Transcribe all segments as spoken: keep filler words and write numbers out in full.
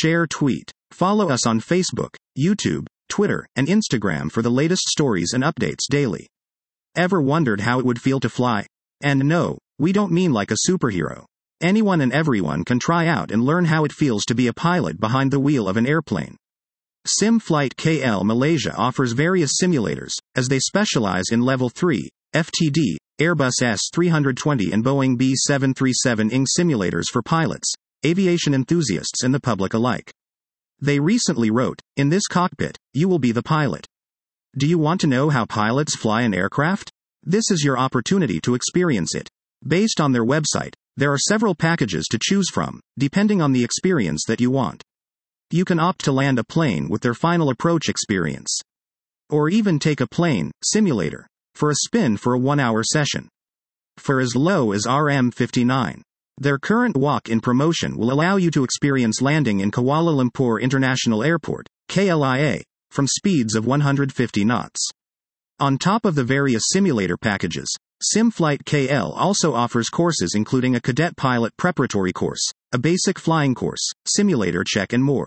Share, tweet. Follow us on Facebook, YouTube, Twitter, and Instagram for the latest stories and updates daily. Ever wondered how it would feel to fly? And no, we don't mean like a superhero. Anyone and everyone can try out and learn how it feels to be a pilot behind the wheel of an airplane. SimFlight K L Malaysia offers various simulators, as they specialize in Level three, F T D, Airbus S three twenty and Boeing B seven thirty-seven ing simulators for pilots, aviation enthusiasts and the public alike. They recently wrote, "In this cockpit, you will be the pilot." Do you want to know how pilots fly an aircraft? This is your opportunity to experience it. Based on their website, there are several packages to choose from, depending on the experience that you want. You can opt to land a plane with their final approach experience. Or even take a plane simulator for a spin for a one-hour session. For as low as R M fifty-nine. Their current walk-in promotion will allow you to experience landing in Kuala Lumpur International Airport, K L I A, from speeds of one hundred fifty knots. On top of the various simulator packages, SimFlight K L also offers courses including a cadet pilot preparatory course, a basic flying course, simulator check and more.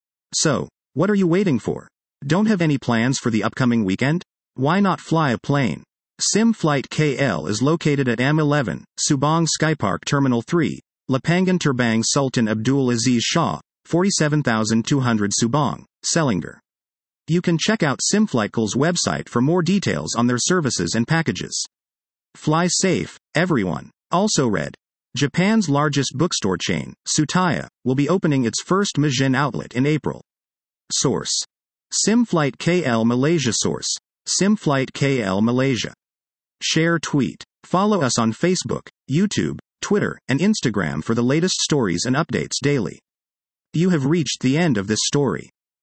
So, what are you waiting for? Don't have any plans for the upcoming weekend? Why not fly a plane? SimFlight K L is located at M eleven, Subang Skypark Terminal three, Lapangan Terbang Sultan Abdul Aziz Shah, forty-seven thousand two hundred Subang, Selangor. You can check out SimFlightKL's website for more details on their services and packages. Fly safe, everyone. Also read. Japan's largest bookstore chain, Tsutaya, will be opening its first Mijin outlet in April. Source. SimFlight K L Malaysia. Source. SimFlight K L Malaysia. Share, tweet. Follow us on Facebook, YouTube, Twitter, and Instagram for the latest stories and updates daily. You have reached the end of this story.